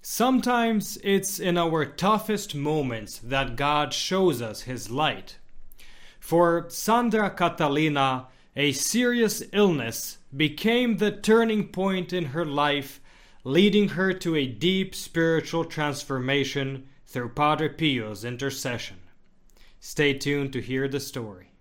Sometimes it's in our toughest moments that God shows us His light. For Sandra Catalina, a serious illness became the turning point in her life, leading her to a deep spiritual transformation through Padre Pio's intercession. Stay tuned to hear the story.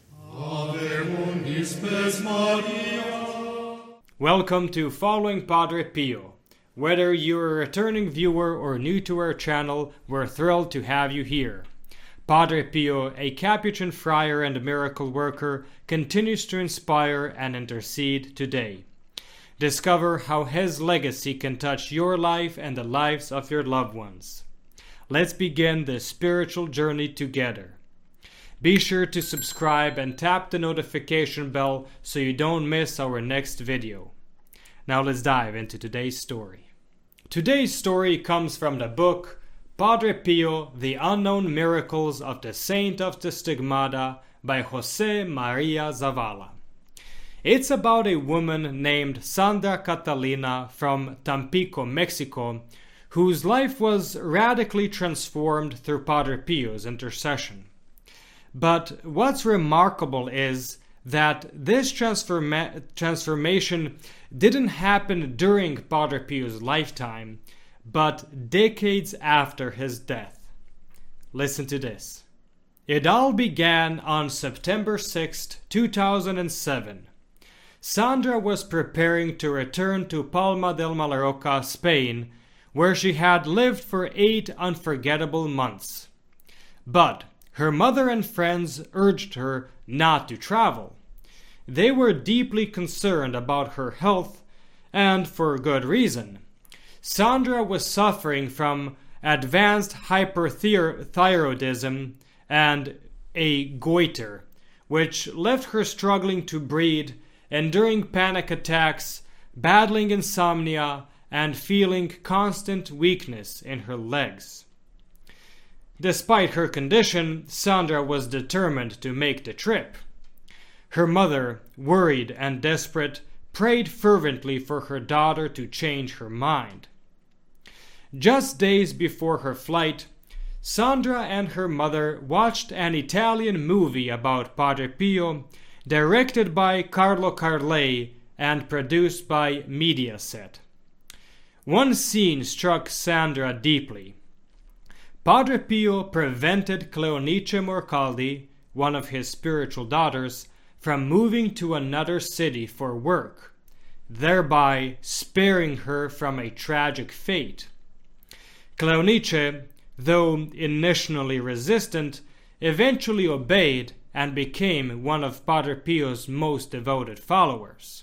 Welcome to Following Padre Pio. Whether you're a returning viewer or new to our channel, we're thrilled to have you here. Padre Pio, a Capuchin friar and miracle worker, continues to inspire and intercede today. Discover how his legacy can touch your life and the lives of your loved ones. Let's begin this spiritual journey together. Be sure to subscribe and tap the notification bell so you don't miss our next video. Now let's dive into today's story. Today's story comes from the book Padre Pio, The Unknown Miracles of the Saint of the Stigmata by Jose Maria Zavala. It's about a woman named Sandra Catalina from Tampico, Mexico, whose life was radically transformed through Padre Pio's intercession. But what's remarkable is that this transformation didn't happen during Padre Pio's lifetime, but decades after his death. Listen to this. It all began on September 6, 2007. Sandra was preparing to return to Palma de Mallorca, Spain, where she had lived for 8 unforgettable months. But her mother and friends urged her not to travel. They were deeply concerned about her health, and for good reason. Sandra was suffering from advanced hyperthyroidism and a goiter, which left her struggling to breathe, enduring panic attacks, battling insomnia, and feeling constant weakness in her legs. Despite her condition, Sandra was determined to make the trip. Her mother, worried and desperate, prayed fervently for her daughter to change her mind. Just days before her flight, Sandra and her mother watched an Italian movie about Padre Pio, directed by Carlo Carlei and produced by Mediaset. One scene struck Sandra deeply. Padre Pio prevented Cleonice Morcaldi, one of his spiritual daughters, from moving to another city for work, thereby sparing her from a tragic fate. Cleonice, though initially resistant, eventually obeyed and became one of Padre Pio's most devoted followers.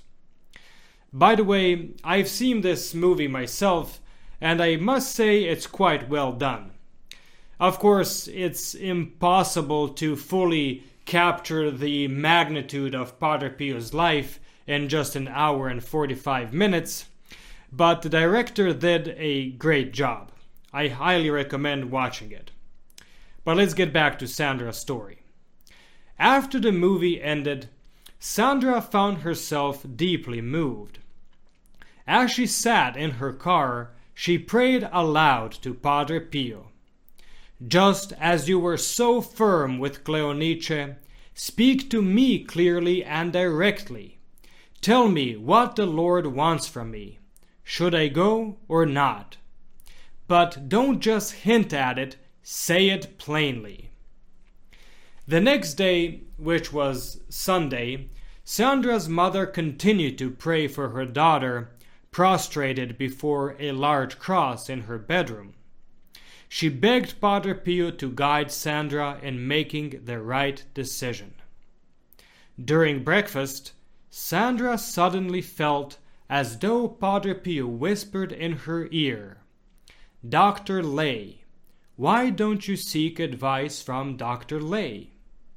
By the way, I've seen this movie myself, and I must say it's quite well done. Of course, it's impossible to fully capture the magnitude of Padre Pio's life in just an hour and 45 minutes, but the director did a great job. I highly recommend watching it. But let's get back to Sandra's story. After the movie ended, Sandra found herself deeply moved. As she sat in her car, she prayed aloud to Padre Pio. Just as you were so firm with Cleonice, speak to me clearly and directly. Tell me what the Lord wants from me. Should I go or not? But don't just hint at it, say it plainly. The next day, which was Sunday, Sandra's mother continued to pray for her daughter, prostrated before a large cross in her bedroom. She begged Padre Pio to guide Sandra in making the right decision. During breakfast, Sandra suddenly felt as though Padre Pio whispered in her ear, "Dr. Lay, why don't you seek advice from Dr. Lay?"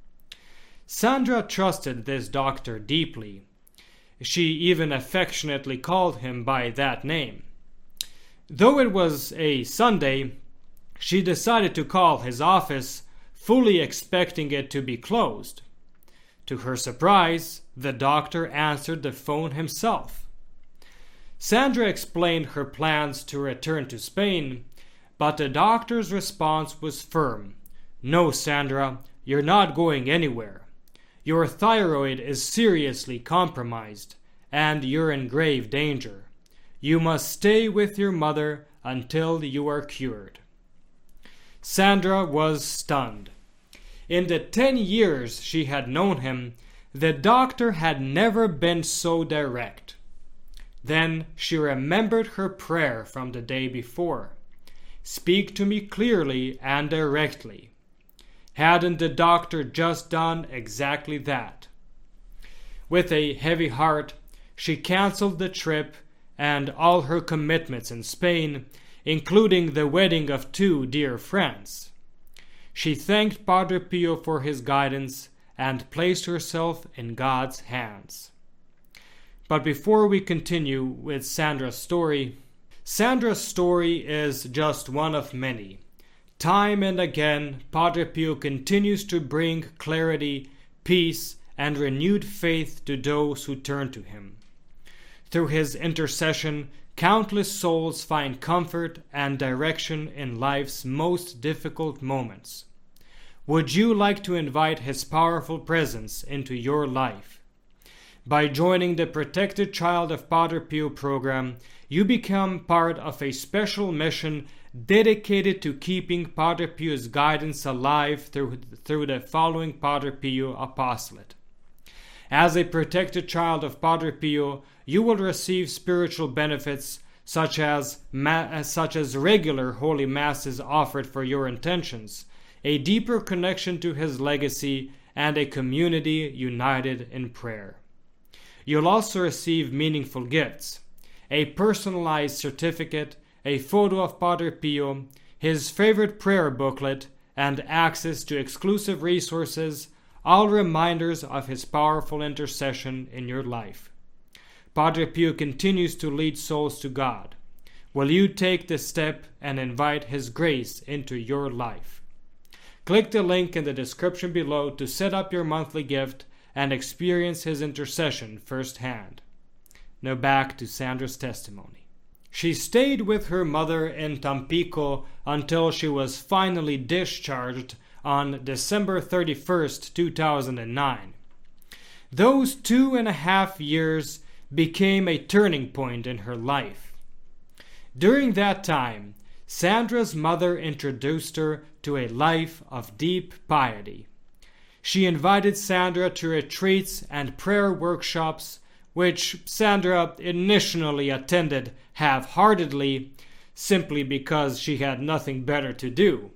Sandra trusted this doctor deeply. She even affectionately called him by that name. Though it was a Sunday, she decided to call his office, fully expecting it to be closed. To her surprise, the doctor answered the phone himself. Sandra explained her plans to return to Spain, but the doctor's response was firm. "No, Sandra, you're not going anywhere. Your thyroid is seriously compromised, and you're in grave danger. You must stay with your mother until you are cured." Sandra was stunned. In the 10 years she had known him, the doctor had never been so direct. Then she remembered her prayer from the day before. "Speak to me clearly and directly." Hadn't the doctor just done exactly that? With a heavy heart, she canceled the trip and all her commitments in Spain, including the wedding of 2 dear friends. She thanked Padre Pio for his guidance and placed herself in God's hands. But before we continue with Sandra's story is just one of many. Time and again, Padre Pio continues to bring clarity, peace, and renewed faith to those who turn to him. Through his intercession, countless souls find comfort and direction in life's most difficult moments. Would you like to invite his powerful presence into your life? By joining the Protected Child of Padre Pio program, you become part of a special mission dedicated to keeping Padre Pio's guidance alive through the following Padre Pio apostolate. As a protected child of Padre Pio, you will receive spiritual benefits such as regular holy masses offered for your intentions, a deeper connection to his legacy, and a community united in prayer. You'll also receive meaningful gifts: a personalized certificate, a photo of Padre Pio, his favorite prayer booklet, and access to exclusive resources, all reminders of his powerful intercession in your life. Padre Pio continues to lead souls to God. Will you take this step and invite his grace into your life? Click the link in the description below to set up your monthly gift and experience his intercession firsthand. Now back to Sandra's testimony. She stayed with her mother in Tampico until she was finally discharged on December 31st, 2009. Those 2.5 years became a turning point in her life. During that time, Sandra's mother introduced her to a life of deep piety. She invited Sandra to retreats and prayer workshops, which Sandra initially attended half-heartedly, simply because she had nothing better to do.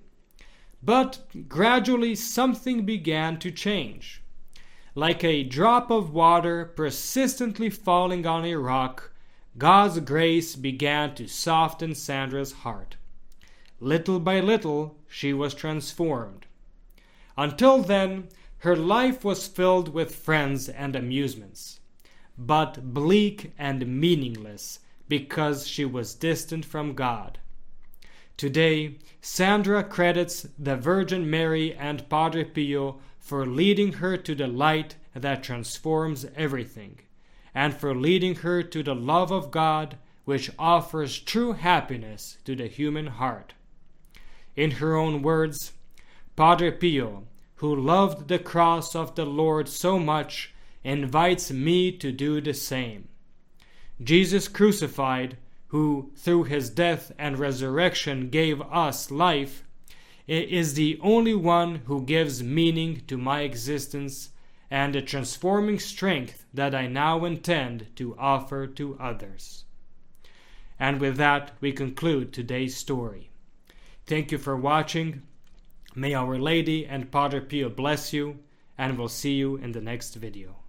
But gradually something began to change. Like a drop of water persistently falling on a rock, God's grace began to soften Sandra's heart. Little by little, she was transformed. Until then, her life was filled with friends and amusements, but bleak and meaningless because she was distant from God. Today, Sandra credits the Virgin Mary and Padre Pio for leading her to the light that transforms everything, and for leading her to the love of God, which offers true happiness to the human heart. In her own words, Padre Pio, who loved the cross of the Lord so much, invites me to do the same. Jesus crucified, who through his death and resurrection gave us life, is the only one who gives meaning to my existence and the transforming strength that I now intend to offer to others. And with that, we conclude today's story. Thank you for watching. May Our Lady and Padre Pio bless you, and we'll see you in the next video.